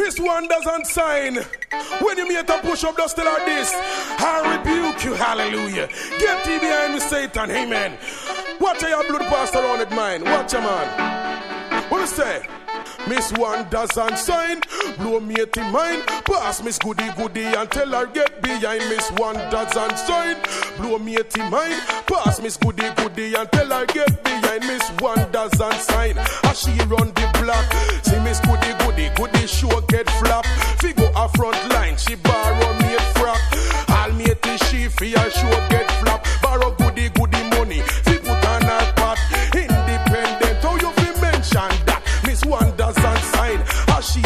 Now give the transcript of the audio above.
Miss One doesn't sign. When you meet a push up dust like this, I rebuke you, hallelujah. Get thee behind me, Satan, amen. Watch your blood pass around it, mine. Watch your man. What you say? Miss One doesn't sign. Blow me at mine. Pass Miss Goody Goody and tell her get behind. Miss One doesn't sign. Blow me at mine. Pass Miss Goody Goody and tell her get behind. Miss One doesn't sign. As she run the block, see Miss Goody Goody Goody sure get flap. Figure a front line, she borrow me a frack. All me at she fear sure get